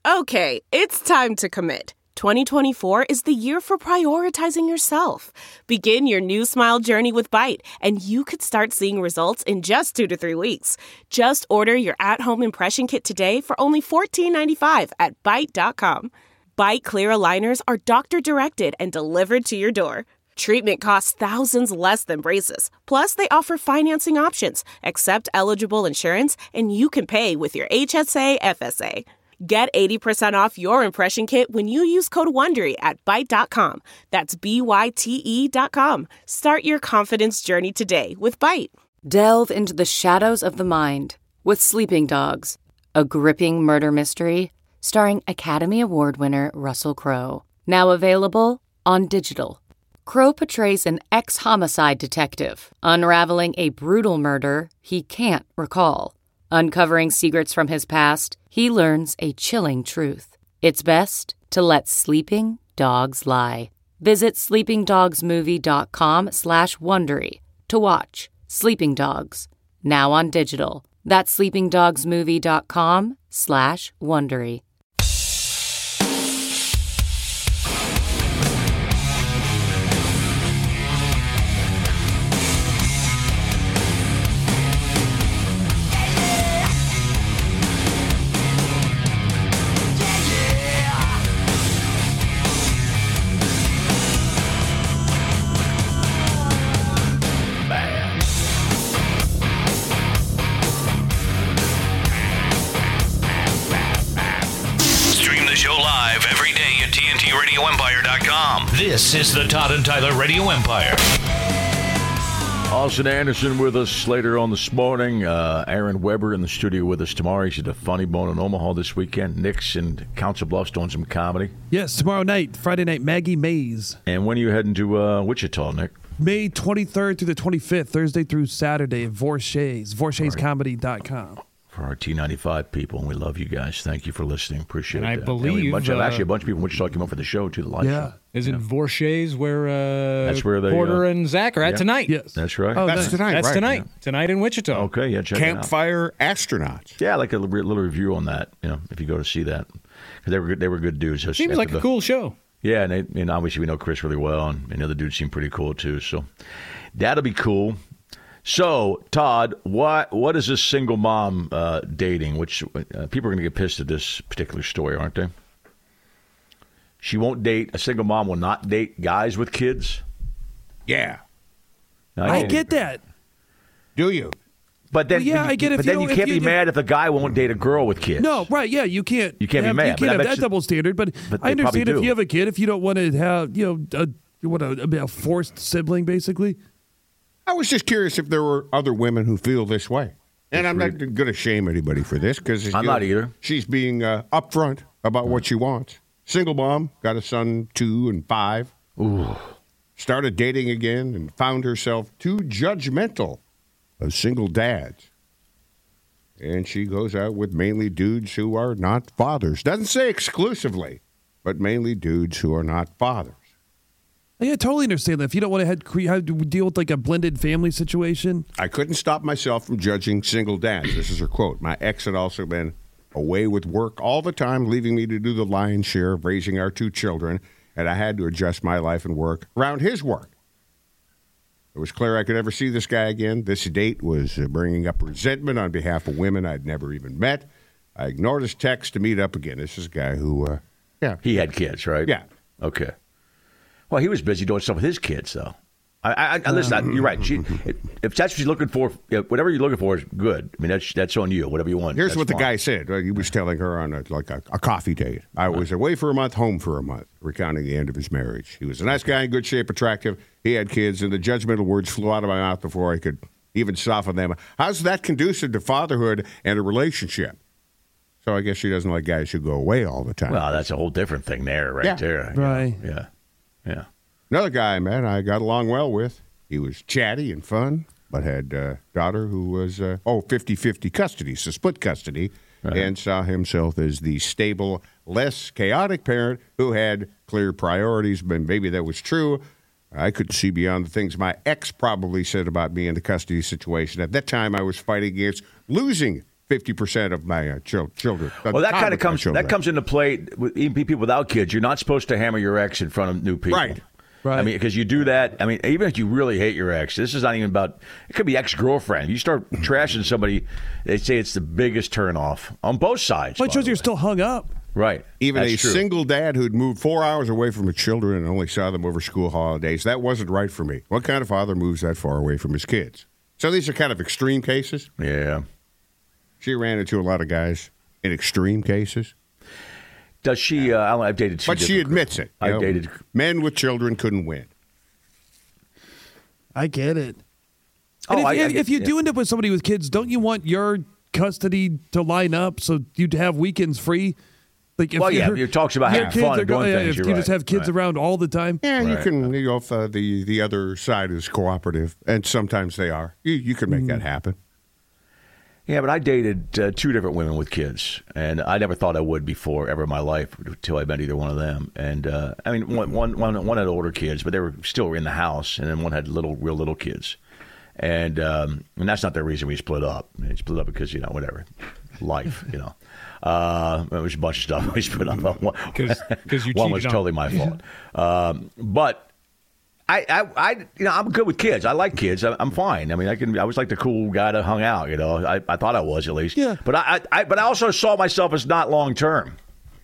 Okay, it's time to commit. 2024 is the year for prioritizing yourself. Begin your new smile journey with Byte, and you could start seeing results in just 2 to 3 weeks. Just order your at-home impression kit today for only $14.95 at Byte.com. Byte Clear aligners are doctor-directed and delivered to your door. Treatment costs thousands less than braces. Plus, they offer financing options, accept eligible insurance, and you can pay with your HSA, FSA. Get 80% off your impression kit when you use code WONDERY at Byte.com. That's BYTE.com. Start your confidence journey today with Byte. Delve into the shadows of the mind with Sleeping Dogs, a gripping murder mystery starring Academy Award winner Russell Crowe. Now available on digital. Crowe portrays an ex-homicide detective unraveling a brutal murder he can't recall. Uncovering secrets from his past, he learns a chilling truth. It's best to let sleeping dogs lie. Visit sleepingdogsmovie.com/Wondery to watch Sleeping Dogs, now on digital. That's sleepingdogsmovie.com/Wondery. TNTRadioEmpire.com. This is the Todd and Tyler Radio Empire. Austin Anderson with us later on this morning. Aaron Weber in the studio with us tomorrow. He's at the Funny Bone in Omaha this weekend. Nick's in Council Bluffs doing some comedy. Yes, tomorrow night, Friday night, Maggie Mays. And when are you heading to Wichita, Nick? May 23rd through the 25th, Thursday through Saturday, Vorshay's, Vorshay'sComedy.com. For our T95 people, and we love you guys. Thank you for listening. Appreciate it. And I believe... actually, a bunch of people in Wichita came up for the show, too, the live show. Isn't Vorshay's where, that's where they, Porter and Zach are at tonight? Yes. That's right. Oh, that's tonight, That's right. tonight. Yeah. Tonight in Wichita. Okay, yeah, check Campfire Astronauts. Yeah, like a little review on that, if you go to see that. Because they were good dudes. Seems like a cool show. Yeah, and obviously we know Chris really well, and the other dudes seem pretty cool, too. So that'll be cool. So, Todd, what is this single mom dating? Which people are going to get pissed at this particular story, aren't they? She won't date. A single mom will not date guys with kids. Yeah. Now, I get that. Do you? But then, I get it. But then you can't be mad if a guy won't date a girl with kids. No, right? Yeah, you can't. You can't be mad. You can't have that double standard. But I understand if you have a kid, if you don't want to have, a forced sibling, basically. I was just curious if there were other women who feel this way. And I'm not going to shame anybody for this because I'm not either. She's being upfront about what she wants. Single mom, got a son 2 and 5. Ooh. Started dating again and found herself too judgmental of single dads. And she goes out with mainly dudes who are not fathers. Doesn't say exclusively, but mainly dudes who are not fathers. Yeah, I totally understand that. If you don't want to have to deal with like a blended family situation. I couldn't stop myself from judging single dads. This is her quote. My ex had also been away with work all the time, leaving me to do the lion's share of raising our 2 children, and I had to adjust my life and work around his work. It was clear I could never see this guy again. This date was bringing up resentment on behalf of women I'd never even met. I ignored his text to meet up again. This is a guy who, He had kids, right? Yeah. Okay. Well, he was busy doing stuff with his kids, though. I listen. You're right. If that's what she's looking for, whatever you're looking for is good. I mean, that's on you. Whatever you want. Here's what the guy said. He was telling her on a coffee date. I was away for a month, home for a month, recounting the end of his marriage. He was a nice guy, in good shape, attractive. He had kids, and the judgmental words flew out of my mouth before I could even soften them. How's that conducive to fatherhood and a relationship? So I guess she doesn't like guys who go away all the time. Well, that's a whole different thing there, there. Right. Yeah. Yeah. Another guy I met, I got along well with. He was chatty and fun, but had a daughter who was 50-50 custody, so split custody, and saw himself as the stable, less chaotic parent who had clear priorities. But maybe that was true. I couldn't see beyond the things my ex probably said about me in the custody situation. At that time, I was fighting against losing 50% of my children. Well, that kind of comes into play with even people without kids. You're not supposed to hammer your ex in front of new people. Right. I mean, because you do that. I mean, even if you really hate your ex, this is not even about. It could be ex-girlfriend. If you start trashing somebody, they say it's the biggest turnoff on both sides. Well, it shows you're still hung up. Right. Even That's a true. single dad who'd moved 4 hours away from his children and only saw them over school holidays, that wasn't right for me. What kind of father moves that far away from his kids? So these are kind of extreme cases. Yeah. She ran into a lot of guys in extreme cases. Does she? I've dated two. But she admits it. I've dated men with children couldn't win. I get it. And if you do end up with somebody with kids, don't you want your custody to line up so you'd have weekends free? Like, it talks about having fun and doing things. If you just have kids around all the time. Yeah, you can. If the other side is cooperative, and sometimes they are, you can make that happen. Yeah, but I dated two different women with kids, and I never thought I would before ever in my life until I met either one of them. And I mean, one had older kids, but they were still in the house, and then one had real little kids. And that's not the reason we split up. We split up because whatever, life, It was a bunch of stuff we split up. Because you one was cheated on. totally my fault. But I'm good with kids. I like kids. I'm fine. I mean, I was like the cool guy that hung out. I thought I was at least. Yeah. But I also saw myself as not long term.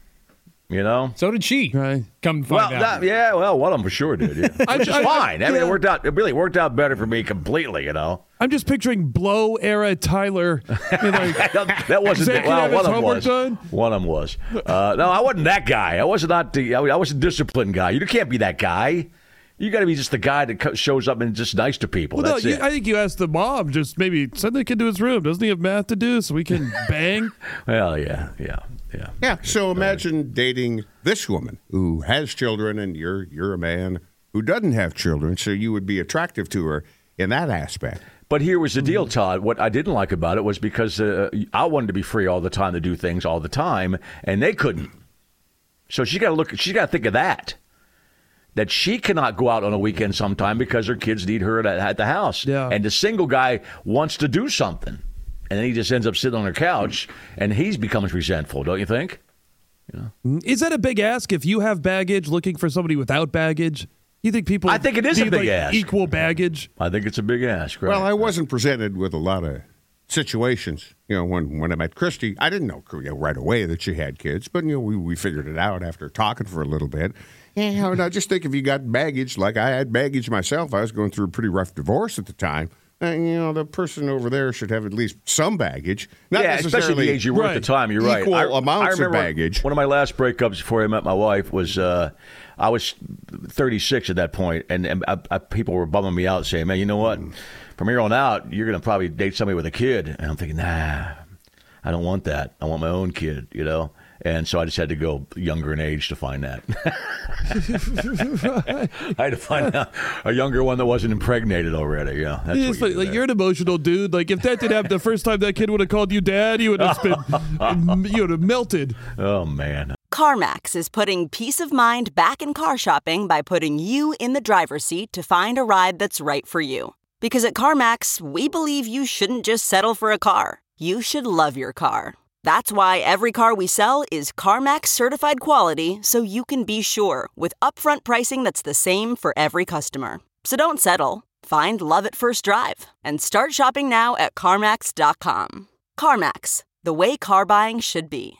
So did she. Right. Come to find out. One of them for sure did. Yeah. Which is fine. I mean, it worked out. It really worked out better for me completely. I'm just picturing Blow era Tyler. That wasn't. Zach One of them homework was. done? One of them was. No, I wasn't that guy. I was not. I was a disciplined guy. You can't be that guy. You got to be just the guy that shows up and just nice to people. Well, That's it. I think you asked the mom, just maybe send the kid to his room. Doesn't he have math to do so we can bang? Well, yeah. Yeah. So imagine dating this woman who has children, and you're a man who doesn't have children, so you would be attractive to her in that aspect. But here was the deal, Todd. What I didn't like about it was because I wanted to be free all the time to do things all the time, and they couldn't. So she's got to think of that she cannot go out on a weekend sometime because her kids need her at the house. Yeah. And the single guy wants to do something, and then he just ends up sitting on her couch, and he becomes resentful, don't you think? Is that a big ask if you have baggage looking for somebody without baggage? You think people I think it is a need, big ask. Equal baggage? I think it's a big ask, right? Well, I wasn't presented with a lot of situations. When I met Christy, I didn't know right away that she had kids, but we figured it out after talking for a little bit. And I just think if you got baggage, like I had baggage myself, I was going through a pretty rough divorce at the time. The person over there should have at least some baggage. Not necessarily especially the age you were at the time. You're right. Equal amounts I of baggage. One of my last breakups before I met my wife was I was 36 at that point, and people were bumming me out saying, man, you know what? From here on out, you're going to probably date somebody with a kid. And I'm thinking, nah, I don't want that. I want my own kid, And so I just had to go younger in age to find that. I had to find out a younger one that wasn't impregnated already. Yeah, that's what you're an emotional dude. Like if that did happen the first time that kid would have called you dad, you would have you would have melted. Oh man. CarMax is putting peace of mind back in car shopping by putting you in the driver's seat to find a ride that's right for you. Because at CarMax, we believe you shouldn't just settle for a car. You should love your car. That's why every car we sell is CarMax certified quality, so you can be sure with upfront pricing that's the same for every customer. So don't settle. Find love at first drive and start shopping now at CarMax.com. CarMax, the way car buying should be.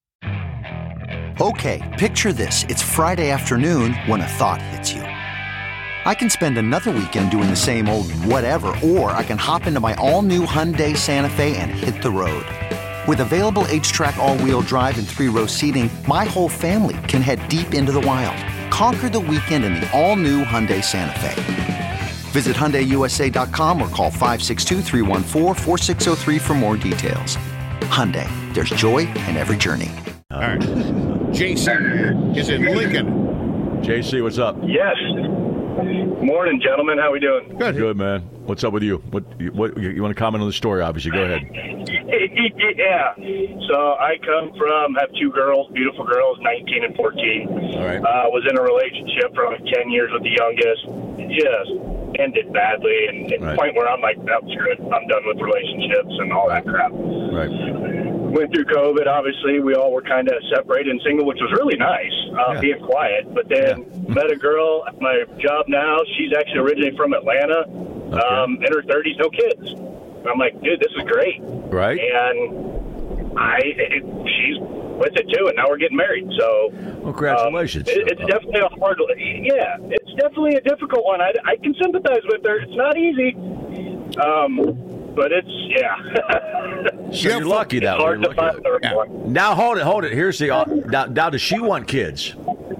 Okay, picture this. It's Friday afternoon when a thought hits you. I can spend another weekend doing the same old whatever, or I can hop into my all-new Hyundai Santa Fe and hit the road. With available H-Track all-wheel drive and 3-row seating, my whole family can head deep into the wild. Conquer the weekend in the all-new Hyundai Santa Fe. Visit HyundaiUSA.com or call 562-314-4603 for more details. Hyundai, there's joy in every journey. All right. JC is in Lincoln. JC, what's up? Yes. Morning, gentlemen. How we doing? Good, man. What's up with you? What you want to comment on the story? Obviously, go ahead. Yeah. So I have two girls, beautiful girls, 19 and 14. All right. Was in a relationship for like 10 years with the youngest. Just ended badly, and to the point where I'm like, that's good. I'm done with relationships and all that crap. Right. Went through COVID, obviously. We all were kind of separated and single, which was really nice, being quiet. But then met a girl at my job now. She's actually originally from Atlanta, in her 30s, no kids. And I'm like, dude, this is great. Right. And she's with it, too, and now we're getting married. So, well, congratulations. It's definitely a hard, it's definitely a difficult one. I can sympathize with her. It's not easy. But it's, So you're lucky that way. Now, hold it. Here's the, now, does she want kids?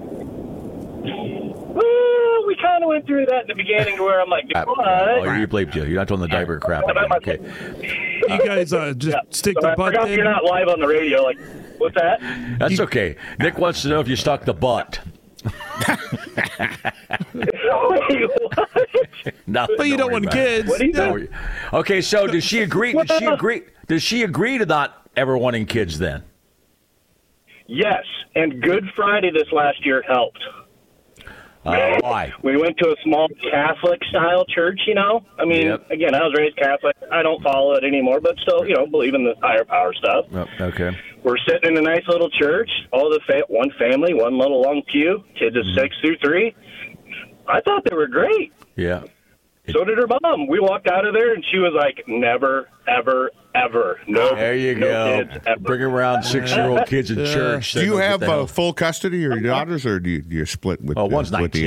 Well, we kind of went through that in the beginning where I'm like, what? Oh, you bleeped you. You're not doing the diaper crap. Okay. You guys just stick the butt in. You're not live on the radio. Like, what's that? That's okay. Nick wants to know if you stuck the butt. But you don't want kids. What do you do? Okay, so does she agree? Does she agree to not ever wanting kids then? Yes, and Good Friday this last year helped. Why? We went to a small Catholic-style church, you know? I mean, again, I was raised Catholic. I don't follow it anymore, but still, believe in the higher power stuff. Oh, okay. We're sitting in a nice little church, all one family, one little long pew, kids of 6 through 3. I thought they were great. Yeah. So did her mom. We walked out of there, and she was like, never, ever, ever. No. There you go. Kids, ever. Bring around 6-year-old kids in church. Do you have full custody of your daughters, or do you split with? One's 19.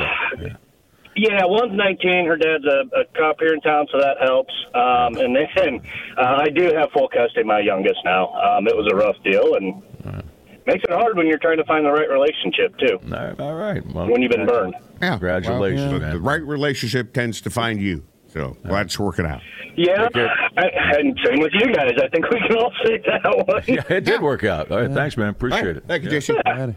Yeah, one's 19. Her dad's a cop here in town, so that helps. And then I do have full custody of my youngest now. It was a rough deal, and makes it hard when you're trying to find the right relationship, too. All right. Well, when you've been burned. Yeah. Congratulations, man. The right relationship tends to find you. So glad it's working out. Yeah, and same with you guys. I think we can all say that one. Yeah, it did work out. All right, thanks, man. Appreciate it. Thank you, Jason.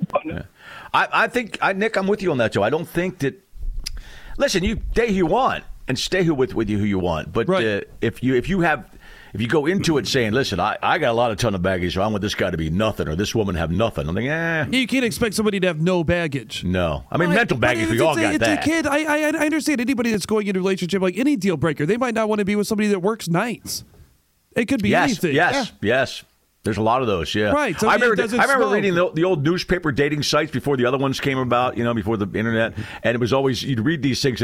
I think, Nick, I'm with you on that, too. I don't think that. Listen, you date who you want and stay with you who you want. But if you go into it saying, listen, I got a ton of baggage, so I want this guy to be nothing or this woman have nothing, I'm like, You can't expect somebody to have no baggage. No. I mean, mental baggage, we all got that. It's a kid. I understand anybody that's going into a relationship, like any deal breaker, they might not want to be with somebody that works nights. It could be anything. Yes. There's a lot of those, yeah. Right. So I remember reading the old newspaper dating sites before the other ones came about, before the internet, and it was always, you'd read these things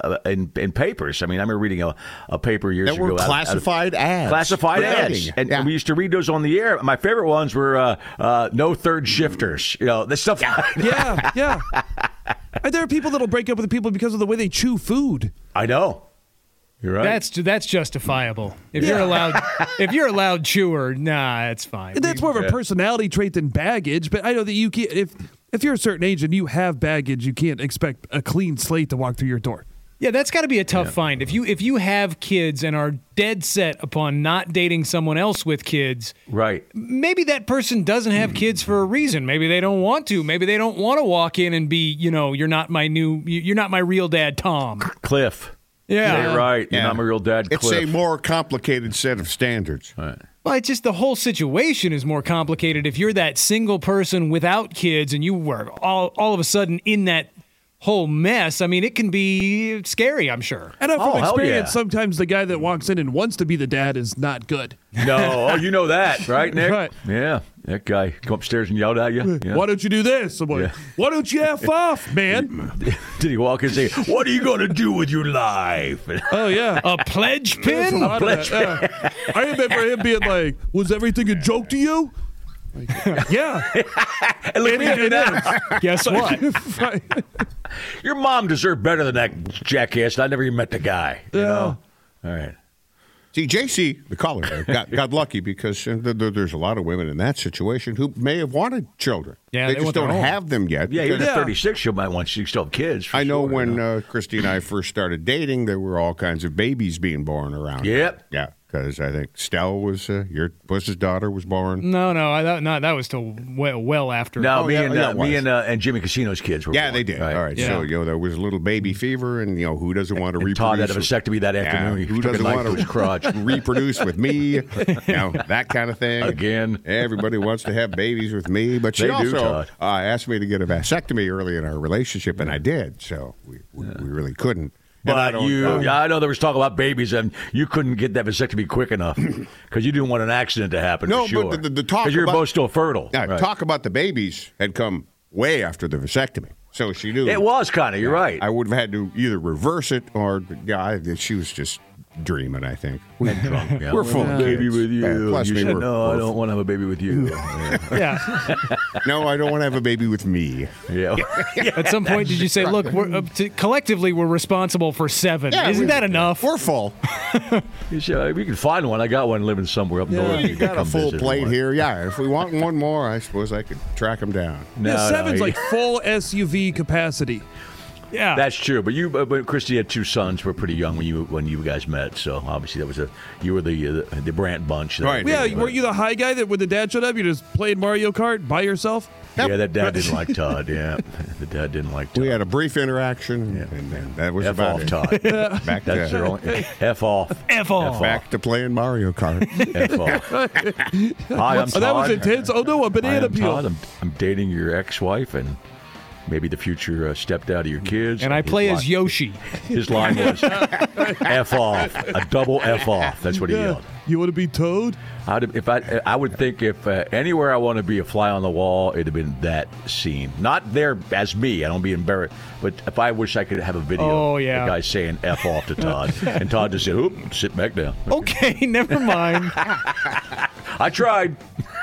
in papers. I mean, I remember reading a paper years ago. That were classified ads. Classified ads. And we used to read those on the air. My favorite ones were no third shifters. This stuff. Yeah. And there are people that'll break up with people because of the way they chew food. I know. You're right. That's justifiable. If you're allowed chewer, that's fine. That's more of a personality trait than baggage. But I know that you can't. If you're a certain age and you have baggage, you can't expect a clean slate to walk through your door. Yeah, that's got to be a tough find. If you have kids and are dead set upon not dating someone else with kids, right? Maybe that person doesn't have kids for a reason. Maybe they don't want to. Maybe they don't want to walk in and be, you're not my real dad, Tom. Cliff. Yeah, you're right. You're not my real dad, Cliff. It's a more complicated set of standards. Right. Well, it's just the whole situation is more complicated if you're that single person without kids and you were all of a sudden in that whole mess. I mean, it can be scary, I'm sure. And from experience, sometimes the guy that walks in and wants to be the dad is not good. No. You know that, right, Nick? Right. Yeah. That guy come upstairs and yelled at you. Yeah. Why don't you do this? I'm like, why don't you F off, man? Did he walk in and say, what are you going to do with your life? Oh, yeah. A pledge pin? A pledge pin. I remember him being like, was everything a joke to you? Like, yeah. And look what you do now. Guess what? Your mom deserved better than that jackass. I never even met the guy. You know? All right. See, JC, the caller, got lucky because there's a lot of women in that situation who may have wanted children. Yeah, they just don't have them yet. Yeah, you're 36, you might want you still have kids. I know when Christy and I first started dating, there were all kinds of babies being born around. Yep. Yeah. Because I think Stell was your Puss's daughter was born. No, that was till well after. No, me and Jimmy Casino's kids were. Yeah, born. they did. Right. All right, Yeah. so there was a little baby fever, and who doesn't want to reproduce? Todd had a vasectomy that afternoon. Who doesn't want to reproduce with me? That kind of thing. Again, everybody wants to have bababies with me, but she also asked me to get a vasectomy early in our relationship, and I did. So we really couldn't. But I know there was talk about babies, and you couldn't get that vasectomy quick enough because you didn't want an accident to happen. No, for sure. but the talk because you're about, both still fertile. Yeah, right. Talk about the babies had come way after the vasectomy, so she knew it was kind of. You're right. I would have had to either reverse it or she was just dreaming. I think we're full of baby with you. Yeah, plus you me, said, no, I don't want to have a baby with you. Yeah. No, I don't want to have a baby with me. Yeah. At some point, did you say, "Look, collectively we're responsible for 7? Yeah, Isn't that enough? We're full. We can find one. I got one living somewhere up north. You got a full plate here. Yeah, if we want one more, I suppose I could track them down. No, 7's like full SUV capacity. Yeah, that's true. But Christy had 2 sons. Were pretty young when you guys met. So obviously you were the Brandt bunch. Right. Yeah. Weren't you the high guy that when the dad showed up, you just played Mario Kart by yourself? Yep. Yeah, that dad didn't like Todd. Yeah, the dad didn't like Todd. We had a brief interaction, and then that was about F off, it. Todd. Back That's to F off. F off. Back to playing Mario Kart. F off. Hi, I'm Todd. That was intense. Oh no, a banana peel. Todd. I'm dating your ex-wife and maybe the future stepdad of your kids. And I play as Yoshi. His line was F off, a double F off. That's what he yelled. You want to be Toad? I would think if anywhere I want to be a fly on the wall, it'd have been that scene. Not there as me. I don't be embarrassed. But if I wish I could have a video of the guy saying F off to Todd. And Todd just said, oop, sit back down. Okay, never mind. I tried.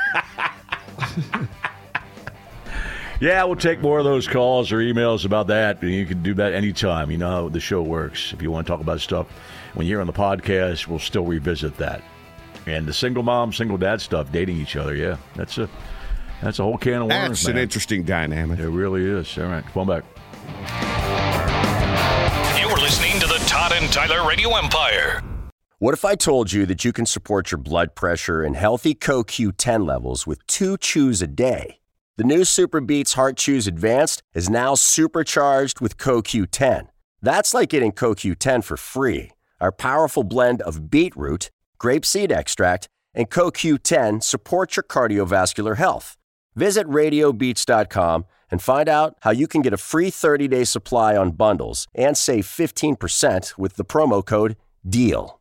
Yeah, we'll take more of those calls or emails about that. You can do that anytime. You know how the show works. If you want to talk about stuff when you're on the podcast, we'll still revisit that. And the single mom, single dad stuff, dating each other, yeah, that's a whole can of worms. That's an interesting dynamic. It really is. All right, come on back. You're listening to the Todd and Tyler Radio Empire. What if I told you that you can support your blood pressure and healthy CoQ10 levels with 2 chews a day? The new Super Beats Heart Chews Advanced is now supercharged with CoQ10. That's like getting CoQ10 for free. Our powerful blend of beetroot, grapeseed extract, and CoQ10 supports your cardiovascular health. Visit RadioBeats.com and find out how you can get a free 30-day supply on bundles and save 15% with the promo code DEAL.